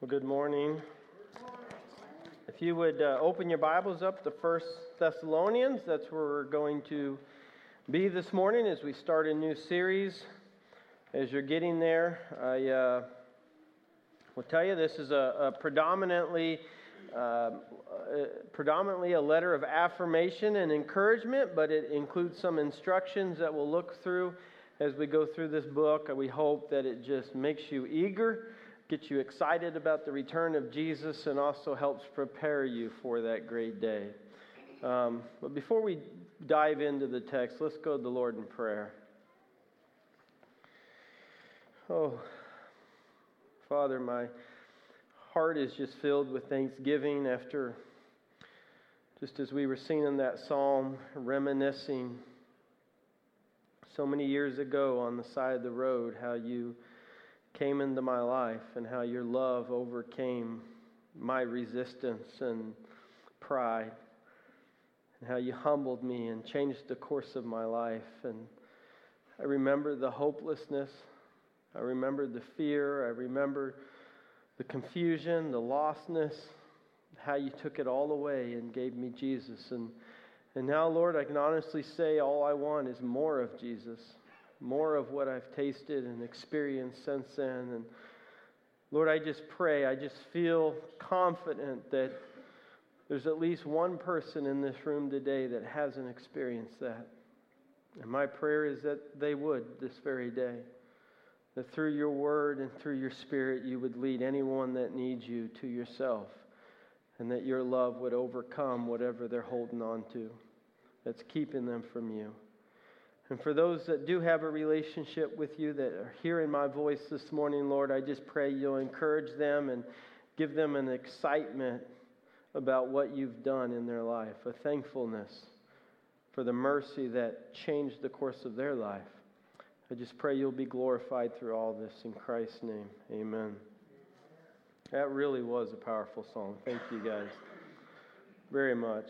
Well, good morning. If you would open your Bibles up to 1 Thessalonians, that's where we're going to be this morning as we start a new series. As you're getting there, I will tell you this is a predominantly a letter of affirmation and encouragement, but it includes some instructions that we'll look through as we go through this book. We hope that it just makes you eager, gets you excited about the return of Jesus, and also helps prepare you for that great day. But before we dive into the text, let's go to the Lord in prayer. Oh, Father, my heart is just filled with thanksgiving after, just as we were singing that psalm, reminiscing so many years ago on the side of the road, how you came into my life and how your love overcame my resistance and pride, and how you humbled me and changed the course of my life. And I remember the hopelessness, I remember the fear, I remember the confusion, the lostness, how you took it all away and gave me Jesus. And now, Lord, I can honestly say all I want is more of Jesus. More of what I've tasted and experienced since then. And Lord, I just pray, I just feel confident that there's at least one person in this room today that hasn't experienced that. And my prayer is that they would this very day. That through your word and through your spirit, you would lead anyone that needs you to yourself. And that your love would overcome whatever they're holding on to that's keeping them from you. And for those that do have a relationship with you that are hearing my voice this morning, Lord, I just pray you'll encourage them and give them an excitement about what you've done in their life, a thankfulness for the mercy that changed the course of their life. I just pray you'll be glorified through all this in Christ's name. Amen. That really was a powerful song. Thank you guys very much.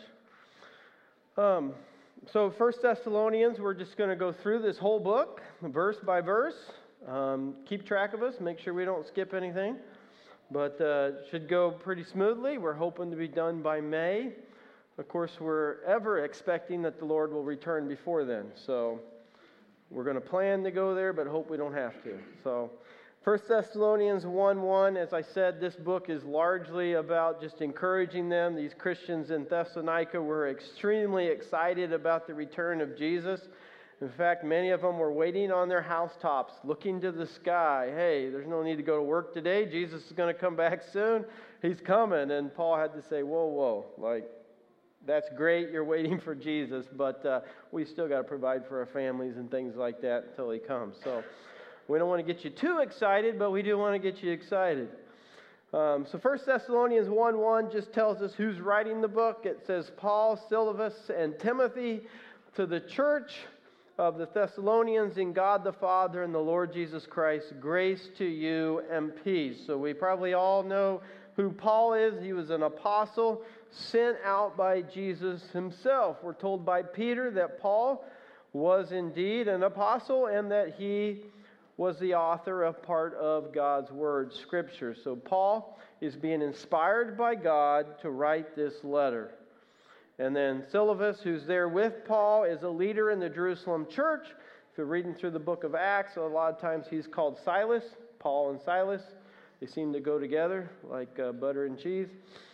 So 1 Thessalonians, we're just going to go through this whole book, verse by verse. Keep track of us, make sure we don't skip anything. But it should go pretty smoothly. We're hoping to be done by May. Of course, we're ever expecting that the Lord will return before then. So we're going to plan to go there, but hope we don't have to. So 1 Thessalonians 1:1, as I said, this book is largely about just encouraging them. These Christians in Thessalonica were extremely excited about the return of Jesus. In fact, many of them were waiting on their housetops, looking to the sky. Hey, there's no need to go to work today. Jesus is going to come back soon. He's coming. And Paul had to say, whoa, like, that's great, you're waiting for Jesus, but we still got to provide for our families and things like that until he comes. So we don't want to get you too excited, but we do want to get you excited. So 1 Thessalonians 1:1 just tells us who's writing the book. It says, Paul, Silvanus, and Timothy, to the church of the Thessalonians in God the Father and the Lord Jesus Christ, grace to you and peace. So we probably all know who Paul is. He was an apostle sent out by Jesus himself. We're told by Peter that Paul was indeed an apostle and that he was the author of part of God's Word, Scripture. So Paul is being inspired by God to write this letter. And then Silvanus, who's there with Paul, is a leader in the Jerusalem church. If you're reading through the book of Acts, a lot of times he's called Silas, Paul and Silas. They seem to go together like butter and cheese.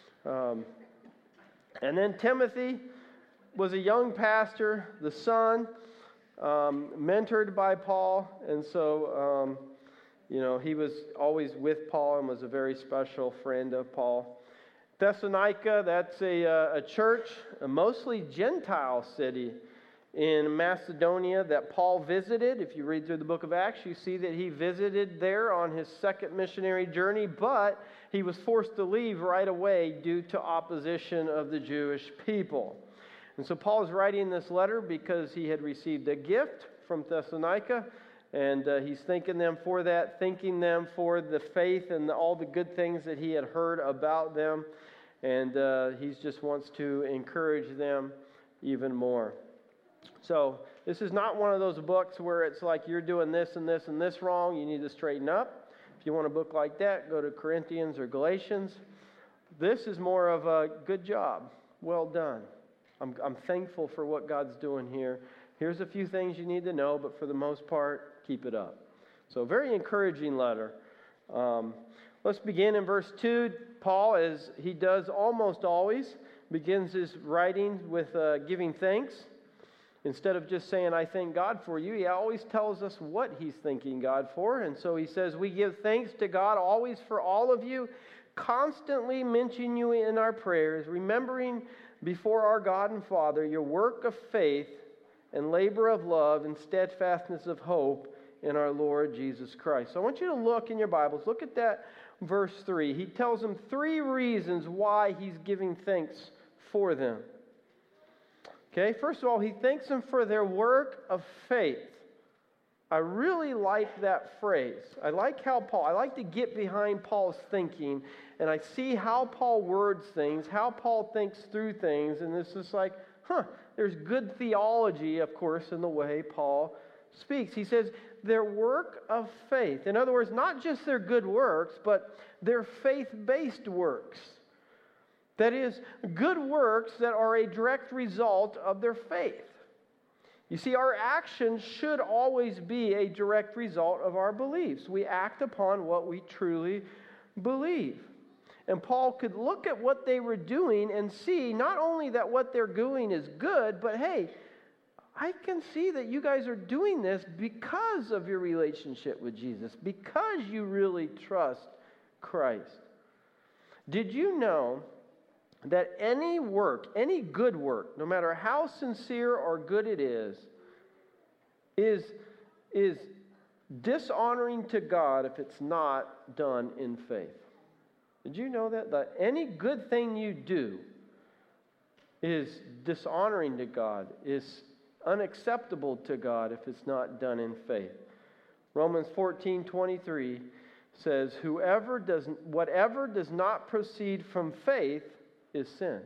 And then Timothy was a young pastor, the son, mentored by Paul, and so, he was always with Paul and was a very special friend of Paul. Thessalonica, that's a church, a mostly Gentile city in Macedonia that Paul visited. If you read through the book of Acts, you see that he visited there on his second missionary journey, but he was forced to leave right away due to opposition of the Jewish people. And so Paul is writing this letter because he had received a gift from Thessalonica, and he's thanking them for that, thanking them for the faith and all the good things that he had heard about them, and he just wants to encourage them even more. So this is not one of those books where it's like you're doing this and this and this wrong, you need to straighten up. If you want a book like that, go to Corinthians or Galatians. This is more of a good job. Well done. I'm thankful for what God's doing here. Here's a few things you need to know, but for the most part, keep it up. So very encouraging letter. Let's begin in verse 2. Paul, as he does almost always, begins his writing with giving thanks. Instead of just saying, I thank God for you, he always tells us what he's thanking God for. And so he says, we give thanks to God always for all of you, constantly mention you in our prayers, remembering before our God and Father your work of faith and labor of love and steadfastness of hope in our Lord Jesus Christ. So I want you to look in your Bibles. Look at that verse 3. He tells them 3 reasons why he's giving thanks for them. Okay, first of all, he thanks them for their work of faith. I really like that phrase. I like to get behind Paul's thinking, and I see how Paul words things, how Paul thinks through things, and it's just like, there's good theology, of course, in the way Paul speaks. He says, their work of faith. In other words, not just their good works, but their faith-based works. That is, good works that are a direct result of their faith. You see, our actions should always be a direct result of our beliefs. We act upon what we truly believe. And Paul could look at what they were doing and see not only that what they're doing is good, but hey, I can see that you guys are doing this because of your relationship with Jesus, because you really trust Christ. Did you know that any work, any good work, no matter how sincere or good it is dishonoring to God if it's not done in faith? Did you know that? That any good thing you do is dishonoring to God, is unacceptable to God if it's not done in faith. Romans 14:23 says, whatever does not proceed from faith is sin.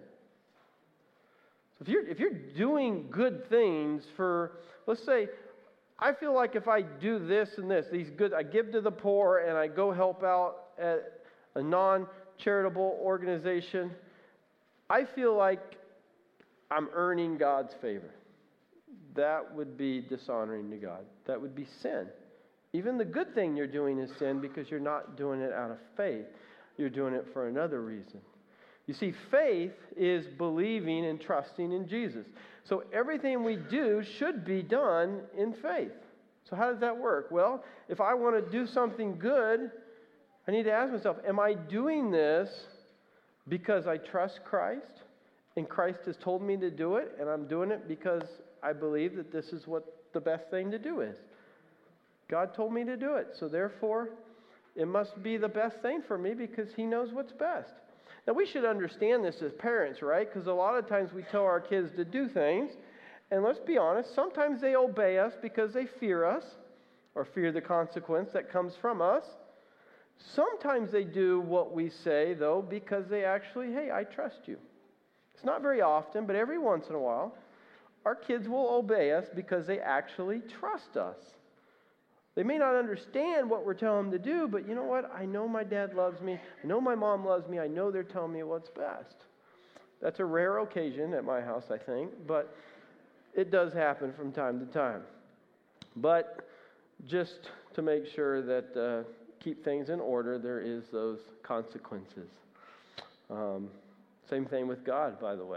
So if you're doing good things for, let's say, I feel like if I do this and this, I give to the poor and I go help out at a non-charitable organization, I feel like I'm earning God's favor. That would be dishonoring to God. That would be sin. Even the good thing you're doing is sin because you're not doing it out of faith. You're doing it for another reason. You see, faith is believing and trusting in Jesus. So everything we do should be done in faith. So how does that work? Well, if I want to do something good, I need to ask myself, am I doing this because I trust Christ and Christ has told me to do it, and I'm doing it because I believe that this is what the best thing to do is? God told me to do it, so therefore it must be the best thing for me because He knows what's best. Now, we should understand this as parents, right? Because a lot of times we tell our kids to do things, and let's be honest, sometimes they obey us because they fear us or fear the consequence that comes from us. Sometimes they do what we say, though, because they actually, hey, I trust you. It's not very often, but every once in a while, our kids will obey us because they actually trust us. They may not understand what we're telling them to do, but you know what? I know my dad loves me. I know my mom loves me. I know they're telling me what's best. That's a rare occasion at my house, I think, but it does happen from time to time. But just to make sure that keep things in order, there is those consequences. Same thing with God, by the way.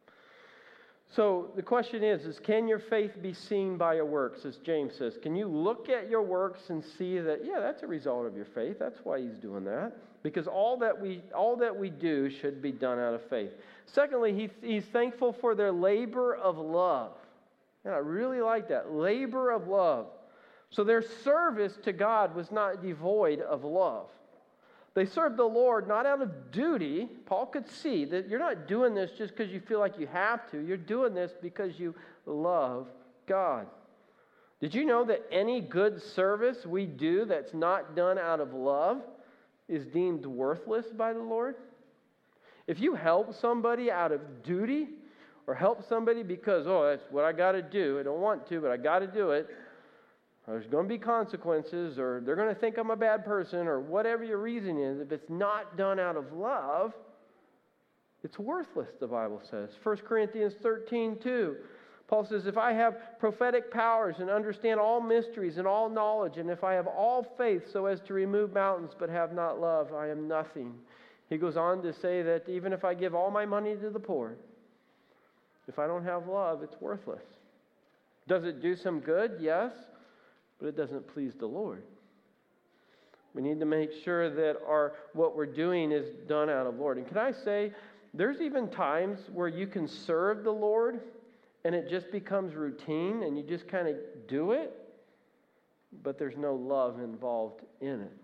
So the question is can your faith be seen by your works, as James says? Can you look at your works and see that, yeah, that's a result of your faith. That's why he's doing that. Because all that we do should be done out of faith. Secondly, he's thankful for their labor of love. And I really like that. Labor of love. So their service to God was not devoid of love. They served the Lord not out of duty. Paul could see that you're not doing this just because you feel like you have to. You're doing this because you love God. Did you know that any good service we do that's not done out of love is deemed worthless by the Lord? If you help somebody out of duty or help somebody because, that's what I got to do. I don't want to, but I got to do it. There's going to be consequences, or they're going to think I'm a bad person, or whatever your reason is. If it's not done out of love, it's worthless, the Bible says. 1 Corinthians 13:2. Paul says, if I have prophetic powers and understand all mysteries and all knowledge, and if I have all faith so as to remove mountains but have not love, I am nothing. He goes on to say that even if I give all my money to the poor, if I don't have love, it's worthless. Does it do some good? Yes, but it doesn't please the Lord. We need to make sure that what we're doing is done out of Lord. And can I say, there's even times where you can serve the Lord and it just becomes routine and you just kind of do it, but there's no love involved in it.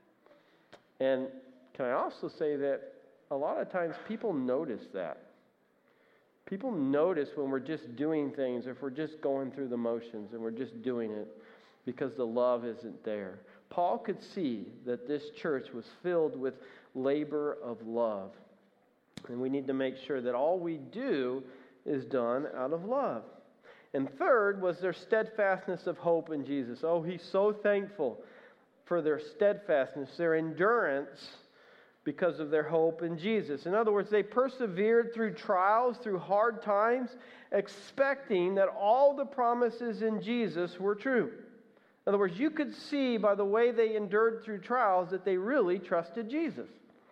And can I also say that a lot of times people notice that. People notice when we're just doing things, if we're just going through the motions and we're just doing it because the love isn't there. Paul could see that this church was filled with labor of love. And we need to make sure that all we do is done out of love. And third was their steadfastness of hope in Jesus. Oh, he's so thankful for their steadfastness, their endurance, because of their hope in Jesus. In other words, they persevered through trials, through hard times, expecting that all the promises in Jesus were true. In other words, you could see by the way they endured through trials that they really trusted Jesus.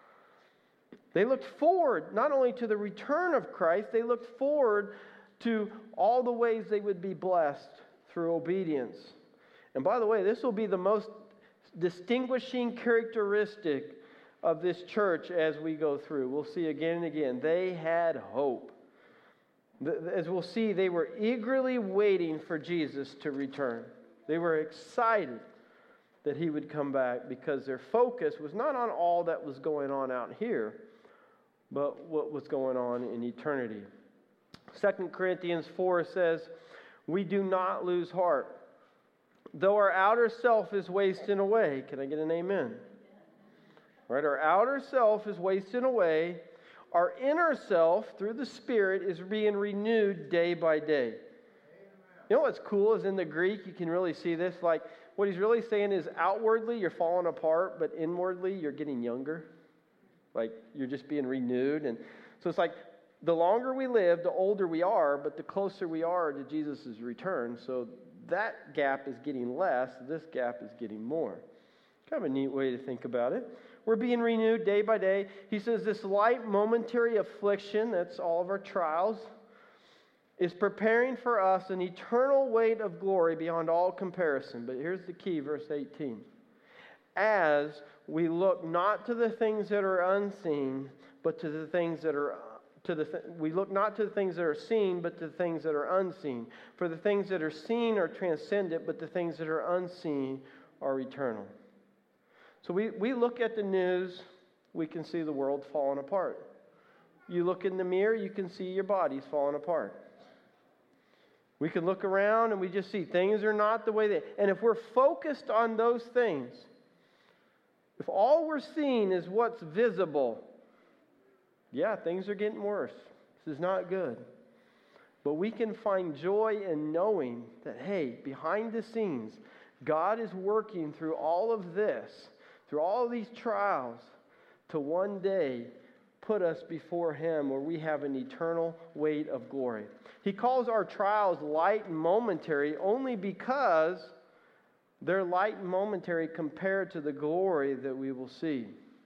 They looked forward not only to the return of Christ, they looked forward to all the ways they would be blessed through obedience. And by the way, this will be the most distinguishing characteristic of this church as we go through. We'll see again and again. They had hope. As we'll see, they were eagerly waiting for Jesus to return. They were excited that he would come back because their focus was not on all that was going on out here, but what was going on in eternity. 2 Corinthians 4 says, we do not lose heart. Though our outer self is wasting away. Can I get an amen? Right, our outer self is wasting away. Our inner self, through the Spirit, is being renewed day by day. You know what's cool is in the Greek, you can really see this. Like, what he's really saying is outwardly you're falling apart, but inwardly you're getting younger. Like, you're just being renewed. And so it's like the longer we live, the older we are, but the closer we are to Jesus' return. So that gap is getting less. This gap is getting more. Kind of a neat way to think about it. We're being renewed day by day. He says this light momentary affliction, that's all of our trials, is preparing for us an eternal weight of glory beyond all comparison. But here's the key, verse 18. As we look not to the things that are unseen, but to the things that are we look not to the things that are seen, but to the things that are unseen. For the things that are seen are transcendent, but the things that are unseen are eternal. So we look at the news, we can see the world falling apart. You look in the mirror, you can see your bodies falling apart. We can look around and we just see things are not the way they... And if we're focused on those things, if all we're seeing is what's visible, yeah, things are getting worse. This is not good. But we can find joy in knowing that, hey, behind the scenes, God is working through all of this, through all of these trials, to one day put us before Him where we have an eternal weight of glory. He calls our trials light and momentary only because they're light and momentary compared to the glory that we will see.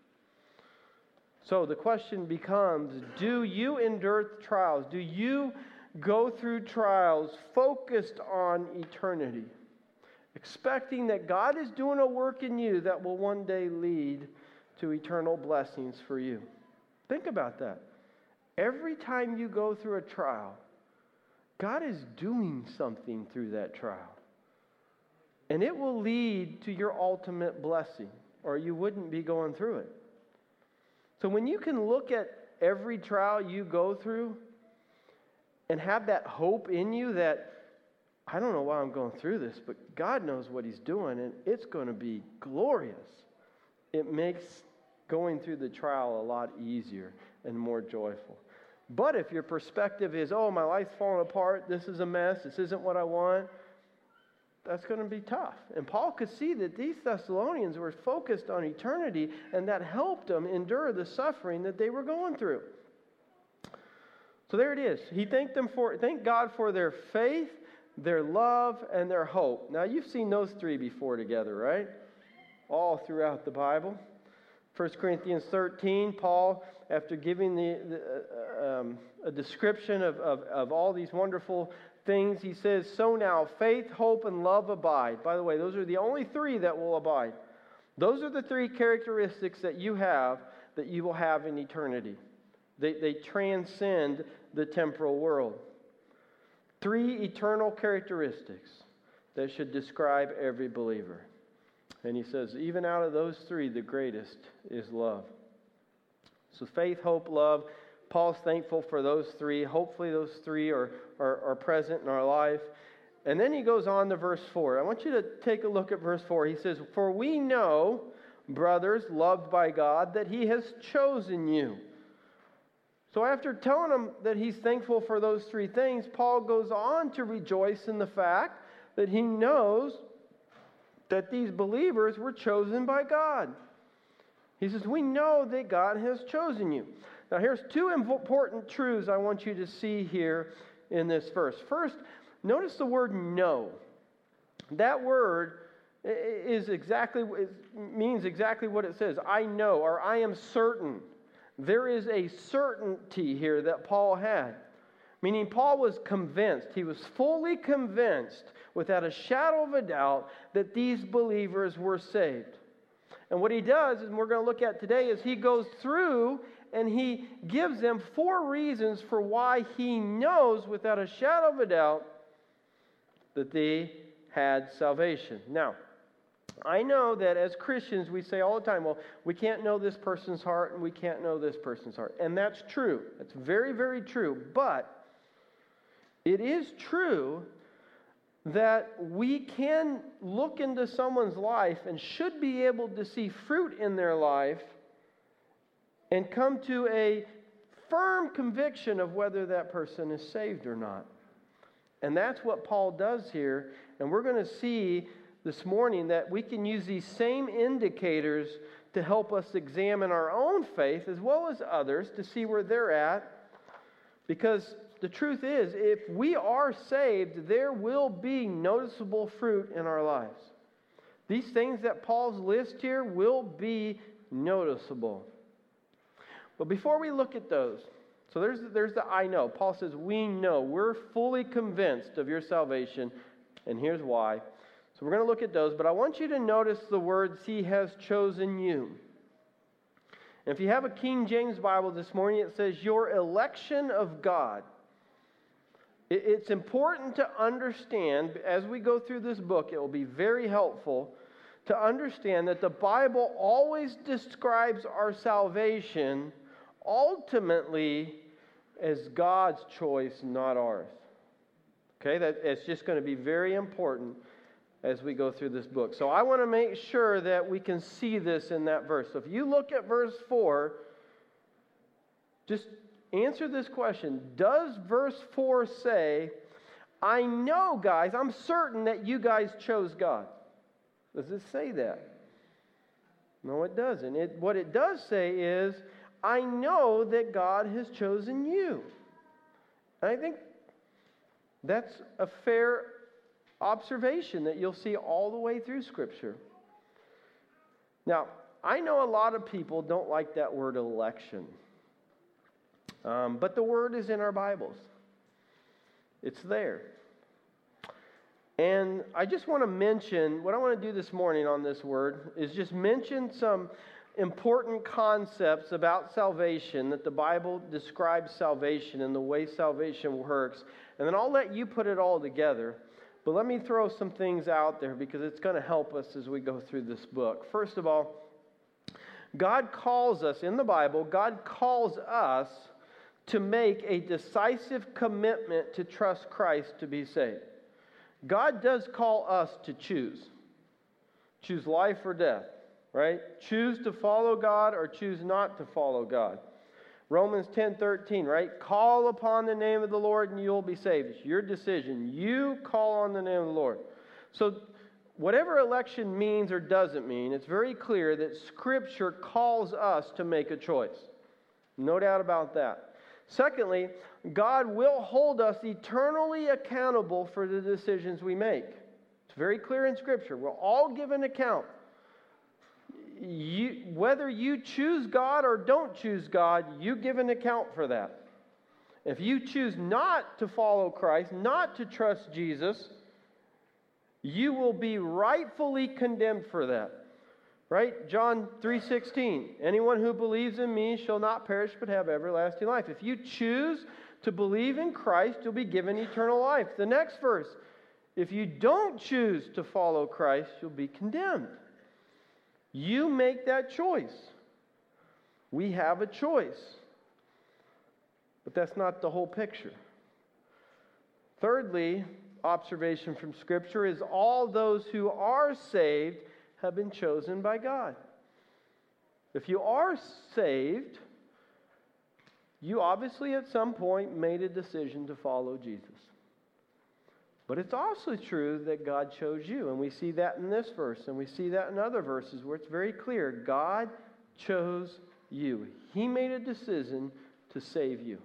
So the question becomes, do you endure trials? Do you go through trials focused on eternity? Expecting that God is doing a work in you that will one day lead to eternal blessings for you. Think about that. Every time you go through a trial, God is doing something through that trial. And it will lead to your ultimate blessing, or you wouldn't be going through it. So when you can look at every trial you go through and have that hope in you that, I don't know why I'm going through this, but God knows what He's doing, and it's going to be glorious. It makes going through the trial a lot easier and more joyful. But if your perspective is, oh, my life's falling apart, this is a mess, this isn't what I want, that's going to be tough. And Paul could see that these Thessalonians were focused on eternity, and that helped them endure the suffering that they were going through. So there it is. He thanked God for their faith, their love, and their hope. Now, you've seen those three before together, right? All throughout the Bible. 1 Corinthians 13, Paul, after giving a description of all these wonderful things, he says, "So now, faith, hope, and love abide." By the way, those are the only three that will abide. Those are the three characteristics that you will have in eternity. They transcend the temporal world. Three eternal characteristics that should describe every believer. And he says, even out of those three, the greatest is love. So faith, hope, love. Paul's thankful for those three. Hopefully those three are present in our life. And then he goes on to verse 4. I want you to take a look at verse 4. He says, "For we know, brothers, loved by God, that He has chosen you." So after telling them that he's thankful for those three things, Paul goes on to rejoice in the fact that he knows that these believers were chosen by God. He says, we know that God has chosen you. Now here's two important truths I want you to see here in this verse. First, notice the word know. That word means exactly what it says. I know, or I am certain. There is a certainty here that Paul had. Meaning Paul was convinced, he was fully convinced, without a shadow of a doubt, that these believers were saved. And what he does, and we're going to look at today, is he goes through and he gives them 4 reasons for why he knows without a shadow of a doubt that they had salvation. Now, I know that as Christians we say all the time, well, we can't know this person's heart and we can't know this person's heart. And that's true. That's very, very true. But it is true that we can look into someone's life and should be able to see fruit in their life and come to a firm conviction of whether that person is saved or not. And that's what Paul does here. And we're going to see this morning that we can use these same indicators to help us examine our own faith as well as others to see where they're at. Because the truth is, if we are saved, there will be noticeable fruit in our lives. These things that Paul's list here will be noticeable. But before we look at those, so there's the I know. Paul says, we know. We're fully convinced of your salvation, and here's why. So we're going to look at those, but I want you to notice the words, He has chosen you. And if you have a King James Bible this morning, it says, your election of God. It's important to understand, as we go through this book, it will be very helpful to understand that the Bible always describes our salvation ultimately as God's choice, not ours. Okay, it's just going to be very important as we go through this book. So I want to make sure that we can see this in that verse. So if you look at verse 4, just answer this question. Does verse 4 say, I know, guys, I'm certain that you guys chose God? Does it say that? No, it doesn't. What it does say is, I know that God has chosen you. And I think that's a fair observation that you'll see all the way through Scripture. Now, I know a lot of people don't like that word election. But the word is in our Bibles. It's there. And I just want to mention, what I want to do this morning on this word is just mention some important concepts about salvation, that the Bible describes salvation and the way salvation works. And then I'll let you put it all together. But let me throw some things out there because it's going to help us as we go through this book. First of all, God calls us, in the Bible, God calls us to make a decisive commitment to trust Christ to be saved. God does call us to choose. Choose life or death, right? Choose to follow God or choose not to follow God. Romans 10:13, right? Call upon the name of the Lord and you'll be saved. It's your decision. You call on the name of the Lord. So whatever election means or doesn't mean, it's very clear that Scripture calls us to make a choice. No doubt about that. Secondly, God will hold us eternally accountable for the decisions we make. It's very clear in Scripture. We'll all give an account. Whether you choose God or don't choose God, you give an account for that. If you choose not to follow Christ, not to trust Jesus, you will be rightfully condemned for that. Right? John 3:16. Anyone who believes in me shall not perish but have everlasting life. If you choose to believe in Christ, you'll be given eternal life. The next verse. If you don't choose to follow Christ, you'll be condemned. You make that choice. We have a choice. But that's not the whole picture. Thirdly, observation from Scripture is all those who are saved have been chosen by God. If you are saved, you obviously at some point made a decision to follow Jesus. But it's also true that God chose you, and we see that in this verse, and we see that in other verses where it's very clear. God chose you. He made a decision to save you.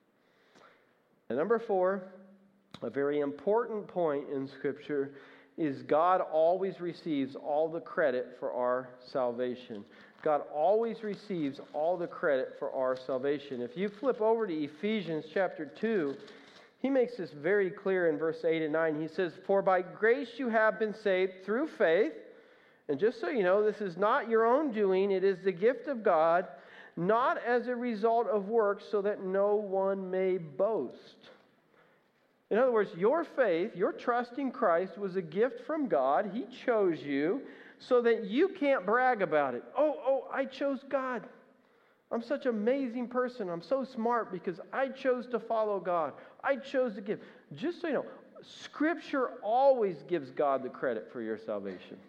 And number 4, a very important point in Scripture is God always receives all the credit for our salvation. God always receives all the credit for our salvation. If you flip over to Ephesians chapter 2, he makes this very clear in verse 8 and 9. He says, "For by grace you have been saved through faith." And just so you know, this is not your own doing. It is the gift of God, not as a result of works, so that no one may boast. In other words, your faith, your trust in Christ was a gift from God. He chose you so that you can't brag about it. Oh, I chose God. I'm such an amazing person. I'm so smart because I chose to follow God. I chose to give. Just so you know, Scripture always gives God the credit for your salvation.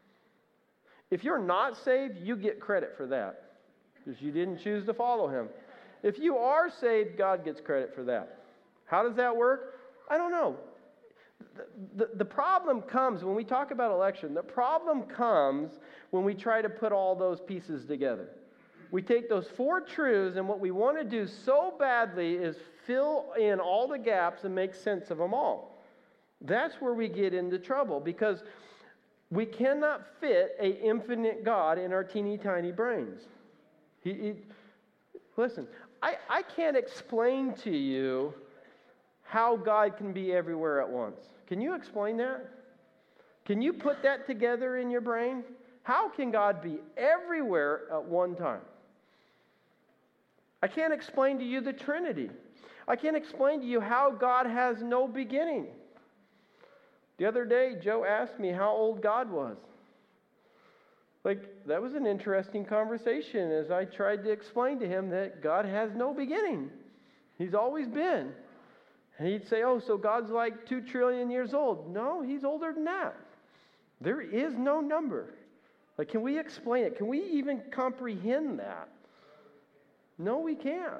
If you're not saved, you get credit for that because you didn't choose to follow Him. If you are saved, God gets credit for that. How does that work? I don't know. The problem comes when we talk about election. The problem comes when we try to put all those pieces together. We take those 4 truths, and what we want to do so badly is fill in all the gaps and make sense of them all. That's where we get into trouble, because we cannot fit an infinite God in our teeny tiny brains. Listen, I can't explain to you how God can be everywhere at once. Can you explain that? Can you put that together in your brain? How can God be everywhere at one time? I can't explain to you the Trinity. I can't explain to you how God has no beginning. The other day, Joe asked me how old God was. That was an interesting conversation as I tried to explain to him that God has no beginning. He's always been. And he'd say, so God's like 2 trillion years old. No, He's older than that. There is no number. Can we explain it? Can we even comprehend that? No, we can't.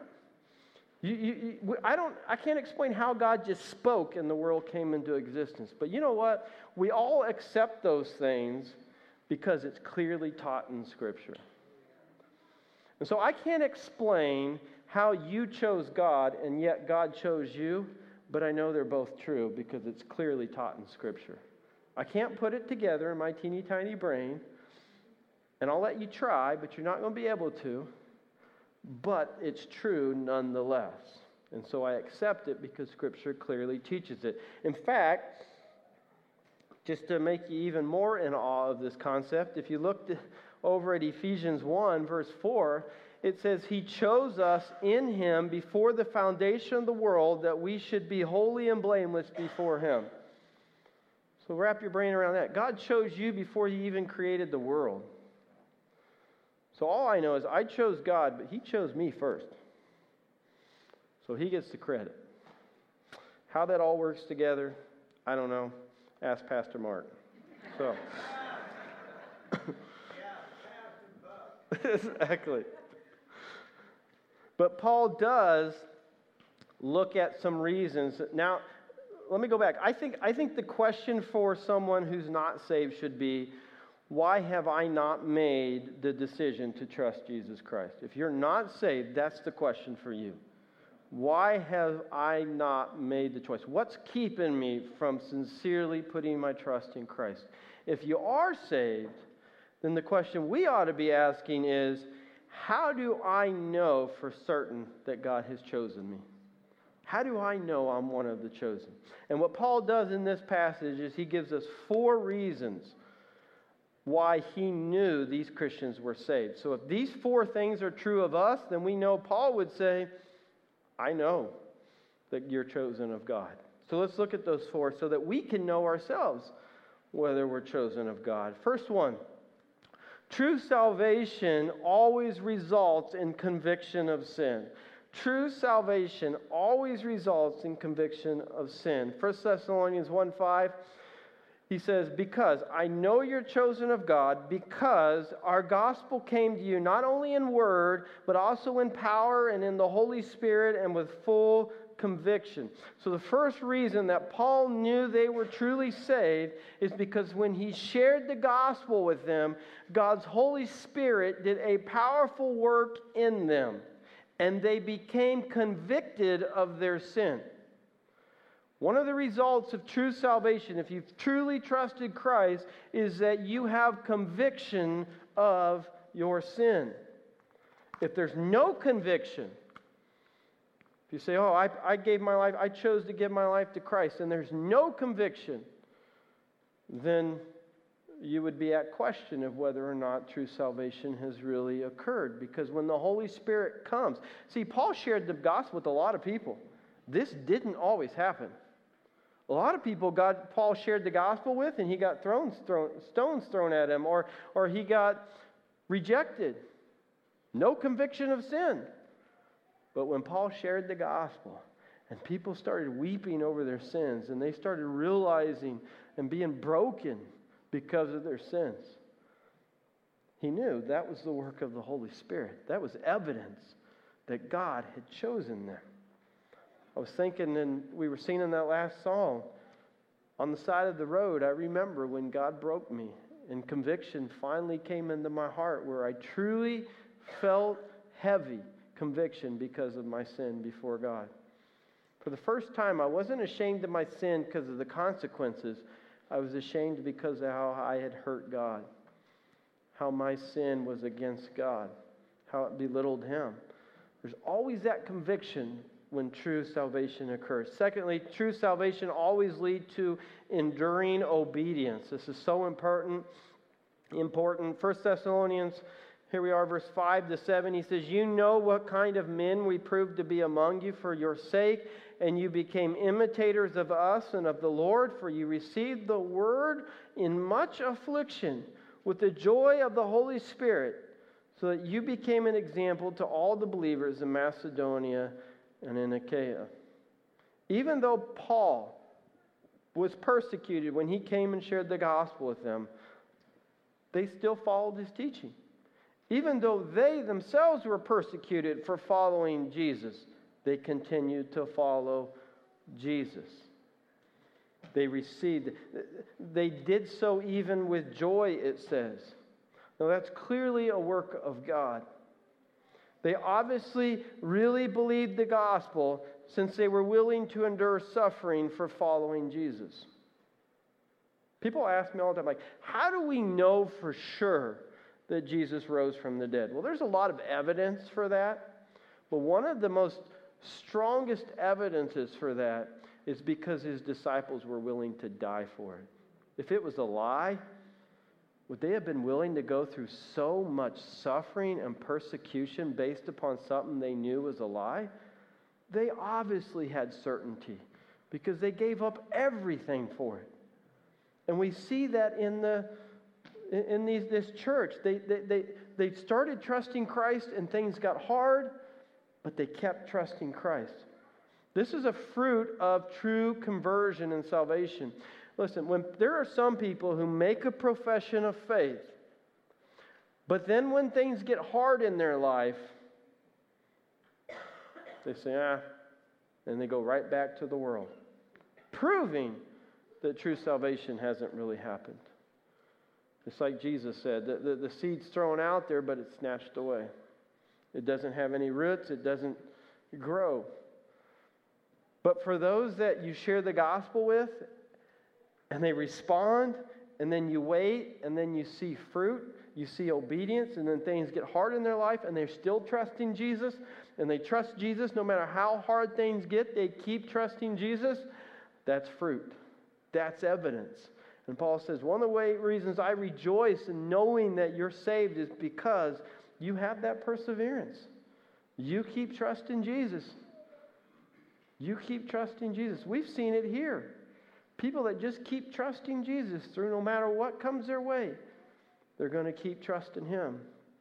I can't explain how God just spoke and the world came into existence. But you know what? We all accept those things because it's clearly taught in Scripture. And so I can't explain how you chose God and yet God chose you, but I know they're both true because it's clearly taught in Scripture. I can't put it together in my teeny tiny brain, and I'll let you try, but you're not going to be able to. But it's true nonetheless. And so I accept it because Scripture clearly teaches it. In fact, just to make you even more in awe of this concept, if you look over at Ephesians 1, verse 4, it says, He chose us in Him before the foundation of the world that we should be holy and blameless before Him. So wrap your brain around that. God chose you before He even created the world. So all I know is I chose God, but He chose me first. So He gets the credit. How that all works together, I don't know. Ask Pastor Mark. So. Exactly. But Paul does look at some reasons. Now, let me go back. I think the question for someone who's not saved should be, why have I not made the decision to trust Jesus Christ? If you're not saved, that's the question for you. Why have I not made the choice? What's keeping me from sincerely putting my trust in Christ? If you are saved, then the question we ought to be asking is, how do I know for certain that God has chosen me? How do I know I'm one of the chosen? And what Paul does in this passage is he gives us 4 reasons why he knew these Christians were saved. So if these 4 things are true of us, then we know Paul would say, I know that you're chosen of God. So let's look at those 4 so that we can know ourselves whether we're chosen of God. First one, true salvation always results in conviction of sin. True salvation always results in conviction of sin. 1 Thessalonians 1:5, he says, because I know you're chosen of God, because our gospel came to you not only in word, but also in power and in the Holy Spirit and with full conviction. So the first reason that Paul knew they were truly saved is because when he shared the gospel with them, God's Holy Spirit did a powerful work in them, and they became convicted of their sin. One of the results of true salvation, if you've truly trusted Christ, is that you have conviction of your sin. If there's no conviction, if you say, I gave my life, I chose to give my life to Christ, and there's no conviction, then you would be at question of whether or not true salvation has really occurred. Because when the Holy Spirit comes, see, Paul shared the gospel with a lot of people. This didn't always happen. A lot of people Paul shared the gospel with, and he got stones thrown at him, or he got rejected. No conviction of sin. But when Paul shared the gospel, and people started weeping over their sins, and they started realizing and being broken because of their sins, he knew that was the work of the Holy Spirit. That was evidence that God had chosen them. I was thinking, and we were singing that last song, on the side of the road, I remember when God broke me, and conviction finally came into my heart, where I truly felt heavy conviction because of my sin before God. For the first time, I wasn't ashamed of my sin because of the consequences. I was ashamed because of how I had hurt God, how my sin was against God, how it belittled Him. There's always that conviction when true salvation occurs. Secondly, true salvation always leads to enduring obedience. This is so important. 1 Thessalonians, here we are, verse 5-7. He says, you know what kind of men we proved to be among you for your sake, and you became imitators of us and of the Lord, for you received the word in much affliction with the joy of the Holy Spirit, so that you became an example to all the believers in Macedonia and in Achaia. Even though Paul was persecuted when he came and shared the gospel with them, they still followed his teaching. Even though they themselves were persecuted for following Jesus, they continued to follow Jesus. They did so even with joy, it says. Now that's clearly a work of God. They obviously really believed the gospel, since they were willing to endure suffering for following Jesus. People ask me all the time, like, how do we know for sure that Jesus rose from the dead? Well, there's a lot of evidence for that. But one of the most strongest evidences for that is because his disciples were willing to die for it. If it was a lie, would they have been willing to go through so much suffering and persecution based upon something they knew was a lie? They obviously had certainty because they gave up everything for it. And we see that in this church. They started trusting Christ and things got hard, but they kept trusting Christ. This is a fruit of true conversion and salvation. Listen, when there are some people who make a profession of faith, but then when things get hard in their life, they say, and they go right back to the world. proving that true salvation hasn't really happened. It's like Jesus said, the seed's thrown out there, but it's snatched away. It doesn't have any roots. It doesn't grow. But for those that you share the gospel with, and they respond, and then you wait, and then you see fruit, you see obedience, and then things get hard in their life, and they're still trusting Jesus, and they trust Jesus no matter how hard things get, they keep trusting Jesus, that's fruit. That's evidence. And Paul says, one of the reasons I rejoice in knowing that you're saved is because you have that perseverance. You keep trusting Jesus. You keep trusting Jesus. We've seen it here. People that just keep trusting Jesus through no matter what comes their way, they're going to keep trusting Him.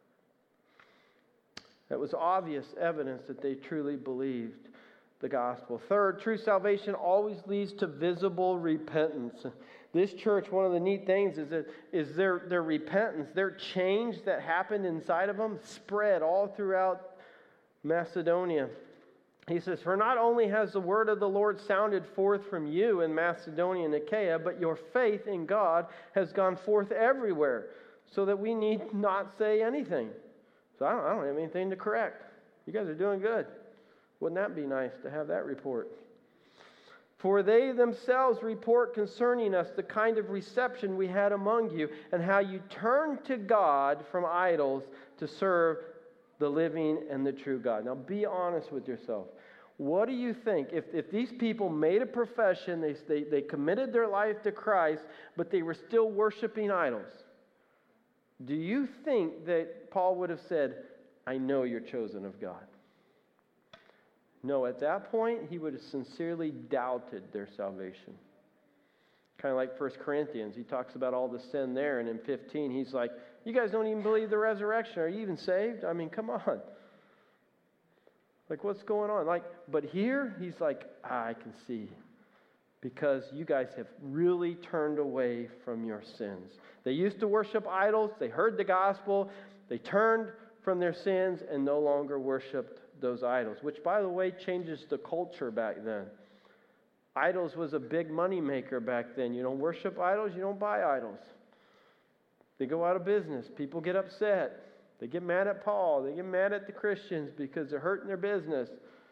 That was obvious evidence that they truly believed the gospel. Third, true salvation always leads to visible repentance. This church, one of the neat things is their repentance, their change that happened inside of them spread all throughout Macedonia. He says, for not only has the word of the Lord sounded forth from you in Macedonia and Achaia, but your faith in God has gone forth everywhere, so that we need not say anything. So I don't have anything to correct. You guys are doing good. Wouldn't that be nice to have that report? For they themselves report concerning us the kind of reception we had among you, and how you turned to God from idols to serve the living and the true God. Now be honest with yourself. What do you think? If these people made a profession, they committed their life to Christ, but they were still worshiping idols, do you think that Paul would have said, I know you're chosen of God? No, at that point, he would have sincerely doubted their salvation. Kind of like 1 Corinthians. He talks about all the sin there, and in 15, he's like, you guys don't even believe the resurrection. Are you even saved? I mean, come on. Like, what's going on? But here, he's like, I can see. Because you guys have really turned away from your sins. They used to worship idols. They heard the gospel. They turned from their sins and no longer worshiped those idols. Which, by the way, changes the culture back then. Idols was a big money maker back then. You don't worship idols, you don't buy idols. They go out of business. People get upset. They get mad at Paul. They get mad at the Christians because they're hurting their business.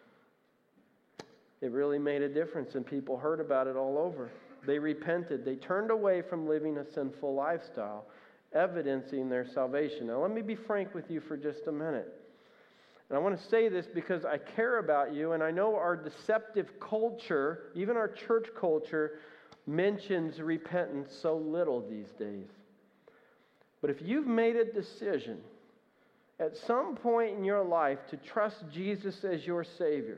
It really made a difference, and people heard about it all over. They repented. They turned away from living a sinful lifestyle, evidencing their salvation. Now, let me be frank with you for just a minute. And I want to say this because I care about you, and I know our deceptive culture, even our church culture, mentions repentance so little these days. But if you've made a decision at some point in your life to trust Jesus as your Savior,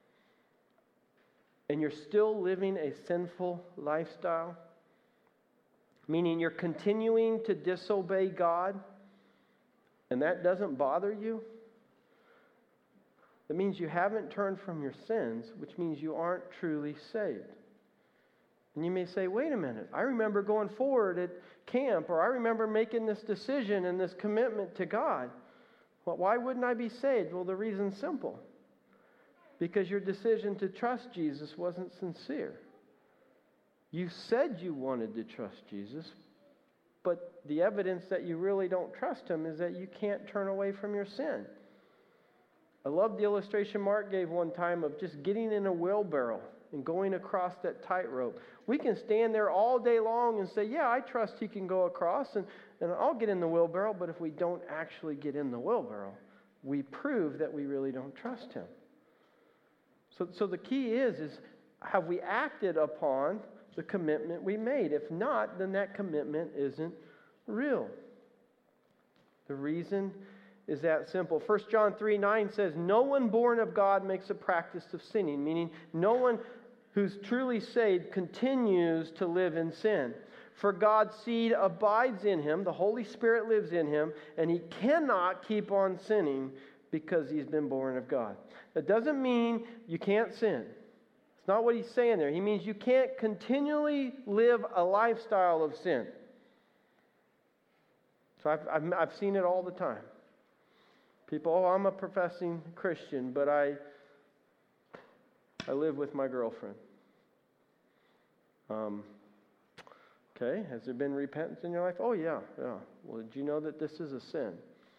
and you're still living a sinful lifestyle, meaning you're continuing to disobey God, and that doesn't bother you, that means you haven't turned from your sins, which means you aren't truly saved. And you may say, wait a minute, I remember going forward at camp, or I remember making this decision and this commitment to God. Well, why wouldn't I be saved? Well, the reason's simple. Because your decision to trust Jesus wasn't sincere. You said you wanted to trust Jesus, but the evidence that you really don't trust Him is that you can't turn away from your sin. I love the illustration Mark gave one time of just getting in a wheelbarrow and going across that tightrope. We can stand there all day long and say, yeah, I trust He can go across, and I'll get in the wheelbarrow, but if we don't actually get in the wheelbarrow, we prove that we really don't trust Him. So the key is have we acted upon the commitment we made? If not, then that commitment isn't real. The reason is that simple. 1 John 3:9 says, no one born of God makes a practice of sinning, meaning no one who's truly saved continues to live in sin. For God's seed abides in him, the Holy Spirit lives in him, and he cannot keep on sinning because he's been born of God. That doesn't mean you can't sin. It's not what he's saying there. He means you can't continually live a lifestyle of sin. So I've seen it all the time. People, I'm a professing Christian, but I live with my girlfriend. Okay, has there been repentance in your life? Oh, yeah. Well, did you know that this is a sin?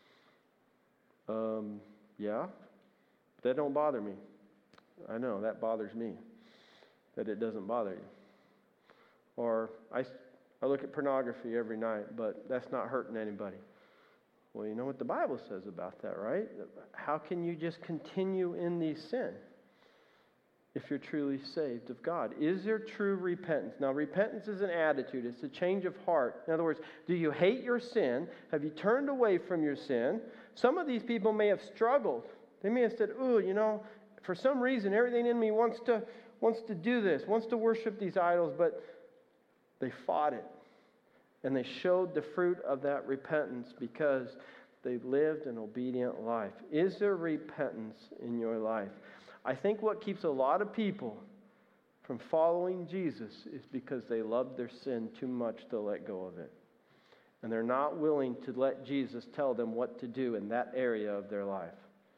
Yeah. That don't bother me. I know, that bothers me. That it doesn't bother you. Or, I look at pornography every night, but that's not hurting anybody. Well, you know what the Bible says about that, right? How can you just continue in these sin if you're truly saved of God? Is there true repentance? Now, repentance is an attitude. It's a change of heart. In other words, do you hate your sin? Have you turned away from your sin? Some of these people may have struggled. They may have said, for some reason, everything in me wants to do this, wants to worship these idols, but they fought it. And they showed the fruit of that repentance because they lived an obedient life. Is there repentance in your life? I think what keeps a lot of people from following Jesus is because they love their sin too much to let go of it. And they're not willing to let Jesus tell them what to do in that area of their life.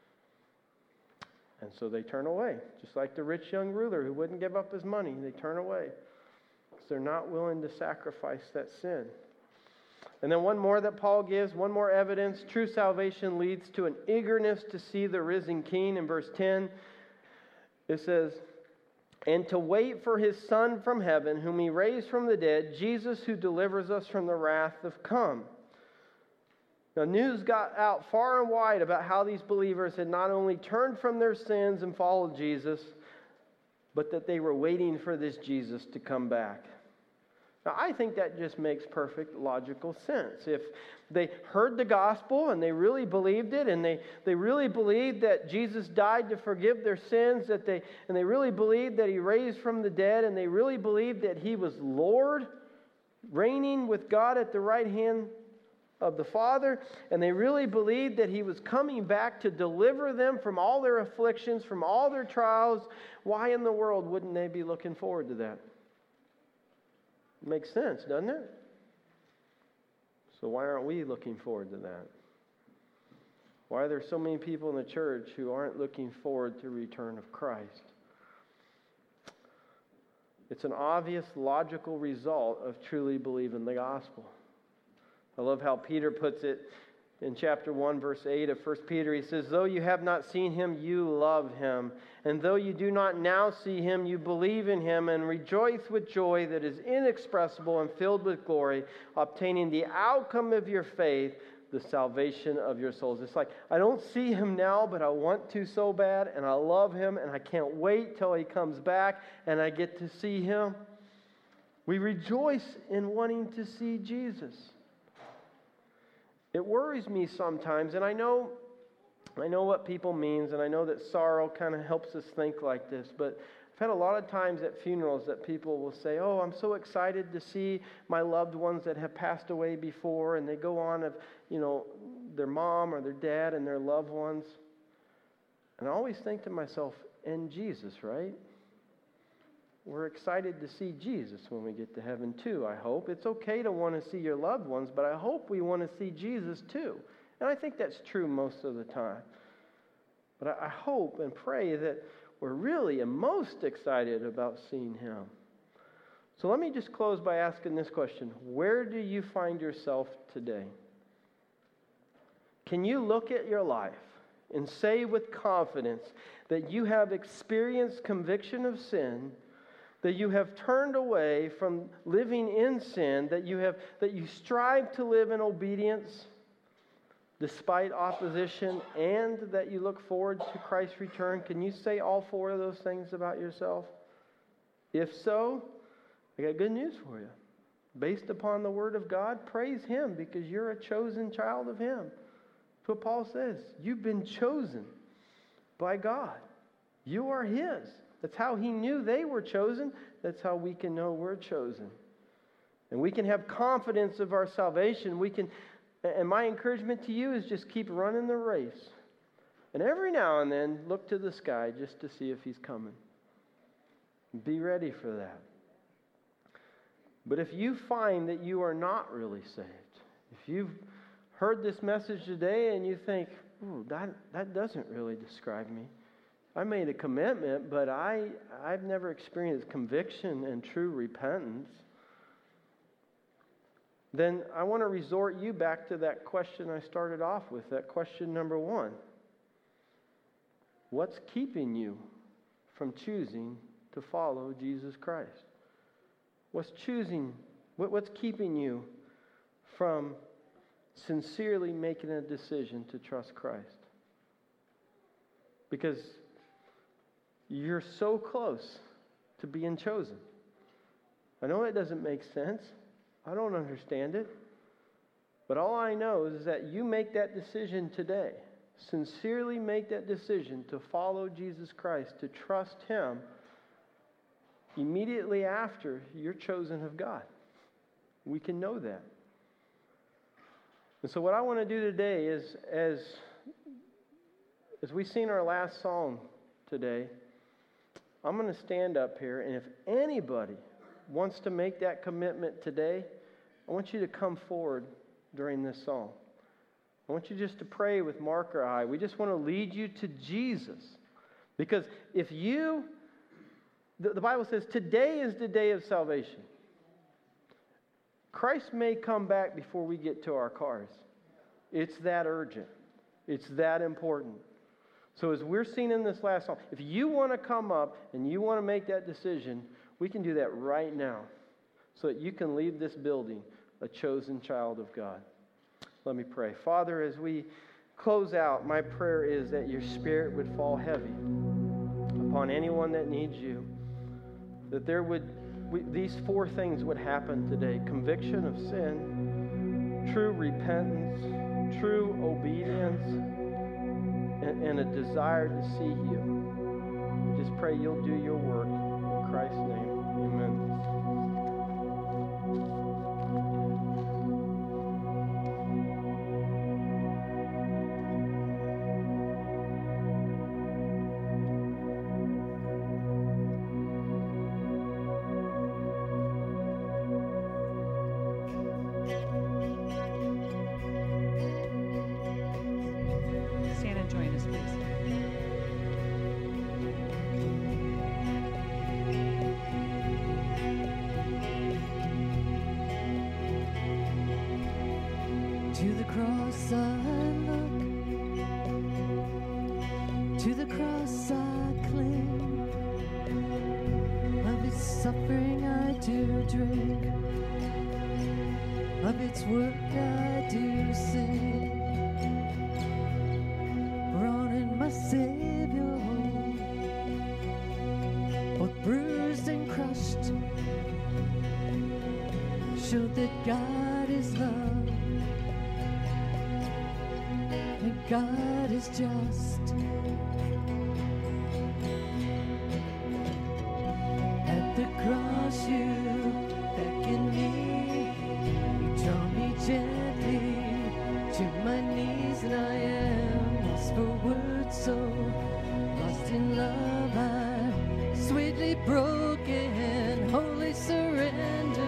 And so they turn away. Just like the rich young ruler who wouldn't give up his money. They turn away. Because they're not willing to sacrifice that sin. And then one more that Paul gives, one more evidence. True salvation leads to an eagerness to see the risen King. In verse 10, it says, and to wait for his Son from heaven, whom he raised from the dead, Jesus who delivers us from the wrath of come. Now, news got out far and wide about how these believers had not only turned from their sins and followed Jesus, but that they were waiting for this Jesus to come back. Now, I think that just makes perfect logical sense. If they heard the gospel and they really believed it, and they really believed that Jesus died to forgive their sins, and they really believed that he raised from the dead, and they really believed that he was Lord, reigning with God at the right hand of the Father, and they really believed that he was coming back to deliver them from all their afflictions, from all their trials, why in the world wouldn't they be looking forward to that? Makes sense, doesn't it? So why aren't we looking forward to that? Why are there so many people in the church who aren't looking forward to the return of Christ? It's an obvious, logical result of truly believing the gospel. I love how Peter puts it in chapter 1, verse 8 of 1 Peter. He says, though you have not seen him, you love him. And though you do not now see him, you believe in him and rejoice with joy that is inexpressible and filled with glory, obtaining the outcome of your faith, the salvation of your souls. It's like, I don't see him now, but I want to so bad, and I love him, and I can't wait till he comes back, and I get to see him. We rejoice in wanting to see Jesus. It worries me sometimes, and I know what people means, and I know that sorrow kind of helps us think like this, but I've had a lot of times at funerals that people will say, oh, I'm so excited to see my loved ones that have passed away before, and they go on of, their mom or their dad and their loved ones. And I always think to myself, and Jesus, right? We're excited to see Jesus when we get to heaven too, I hope. It's okay to want to see your loved ones, but I hope we want to see Jesus too. And I think that's true most of the time. But I hope and pray that we're really and most excited about seeing him. So let me just close by asking this question. Where do you find yourself today? Can you look at your life and say with confidence that you have experienced conviction of sin, that you have turned away from living in sin, that you strive to live in obedience despite opposition, and that you look forward to Christ's return? Can you say all four of those things about yourself? If so, I got good news for you. Based upon the Word of God, praise him because you're a chosen child of him. That's what Paul says. You've been chosen by God. You are his. That's how he knew they were chosen. That's how we can know we're chosen. And we can have confidence of our salvation. And my encouragement to you is just keep running the race. And every now and then, look to the sky just to see if he's coming. Be ready for that. But if you find that you are not really saved, if you've heard this message today and you think, ooh, that doesn't really describe me. I made a commitment, but I've never experienced conviction and true repentance, then I want to resort you back to that question I started off with, that question number 1. What's keeping you from choosing to follow Jesus Christ? What's keeping you from sincerely making a decision to trust Christ? Because you're so close to being chosen. I know it doesn't make sense. I don't understand it. But all I know is that you make that decision today. Sincerely make that decision to follow Jesus Christ, to trust Him. Immediately after, you're chosen of God. We can know that. And so what I want to do today is, as we sing our last song today, I'm going to stand up here, and if anybody wants to make that commitment today, I want you to come forward during this song. I want you just to pray with Mark or I. We just want to lead you to Jesus. Because if you, the Bible says, today is the day of salvation. Christ may come back before we get to our cars. It's that urgent. It's that important. So as we're singing this last song, if you want to come up and you want to make that decision, we can do that right now so that you can leave this building a chosen child of God. Let me pray. Father, as we close out, my prayer is that your Spirit would fall heavy upon anyone that needs you, that these 4 things would happen today: conviction of sin, true repentance, true obedience, and a desire to see you. I just pray you'll do your work. In Christ's name, amen. Stand and join us, please. To the cross I look, to the cross I cling, of its suffering I do drink, of its work I do sing. Brought in my Savior home, both bruised and crushed, showed that God is love. And God is just. At the cross you beckon me, you draw me gently to my knees, and I am lost for words, so lost in love I'm sweetly broken, wholly surrendered.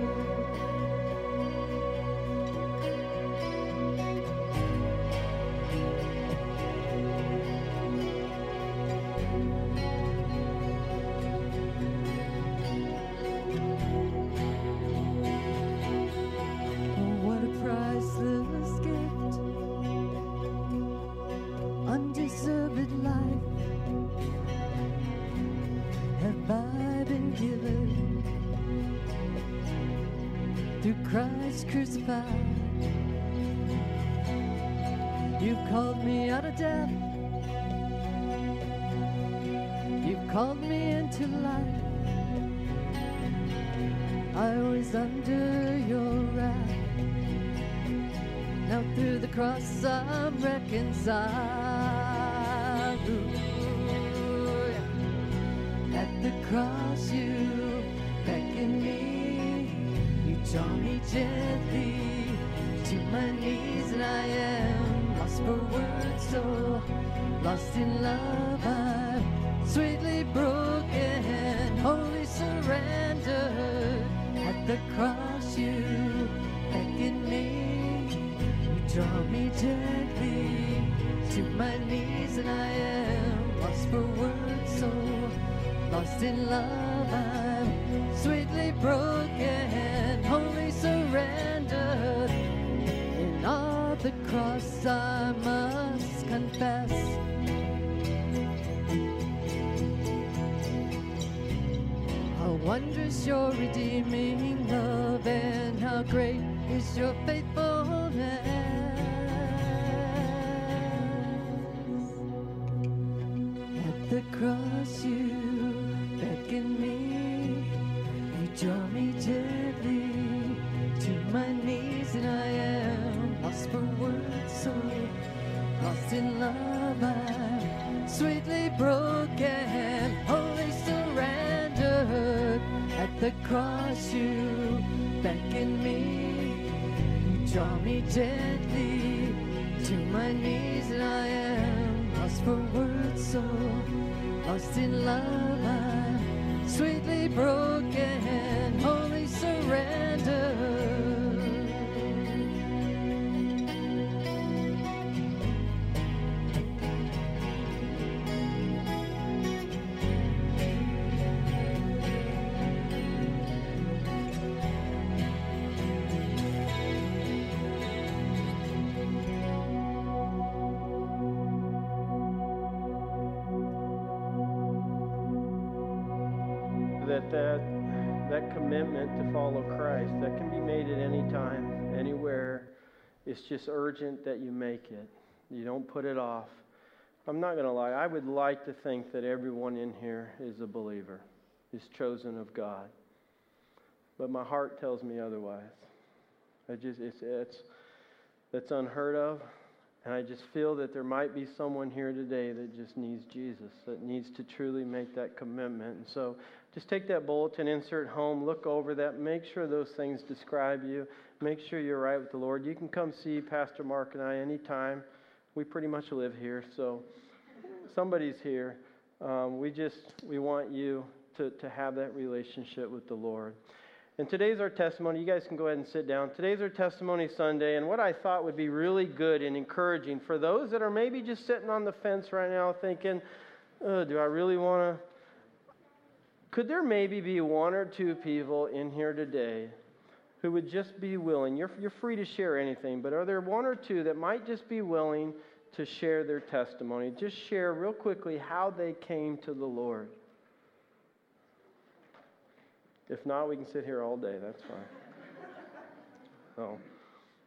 Undeserved life have I been given through Christ crucified. You've called me out of death, you've called me into life. I was under your wrath, now through the cross I'm reconciled. Ooh, yeah. At the cross you beckon me, you draw me gently to my knees, and I am lost for words, so lost in love I'm sweetly broken, wholly surrendered. At the cross you beckon me, draw me gently to my knees, and I am lost for words, so lost in love. I'm sweetly broken, wholly surrendered. In all the cross I must confess. How wondrous your redeeming love, and how great is your faithfulness. At the cross you beckon me, you draw me gently to my knees, and I am lost for words, so lost in love. I'm sweetly broken, wholly surrendered. At the cross you beckon me, you draw me gently to my knees, and I am lost for words, so lost in love. I'm sweetly broken, wholly surrendered. That commitment to follow Christ, that can be made at any time, anywhere. It's just urgent that you make it. You don't put it off. I'm not going to lie. I would like to think that everyone in here is a believer, is chosen of God. But my heart tells me otherwise. That's unheard of. And I just feel that there might be someone here today that just needs Jesus, that needs to truly make that commitment. And so just take that bulletin, insert home, look over that, make sure those things describe you, make sure you're right with the Lord. You can come see Pastor Mark and I anytime. We pretty much live here, so somebody's here. We want you to have that relationship with the Lord. And today's our testimony. You guys can go ahead and sit down. Today's our testimony Sunday, and what I thought would be really good and encouraging for those that are maybe just sitting on the fence right now thinking, do I really want to? Could there maybe be one or two people in here today who would just be willing? You're free to share anything, but are there one or two that might just be willing to share their testimony? Just share real quickly how they came to the Lord. If not, we can sit here all day. That's fine. So.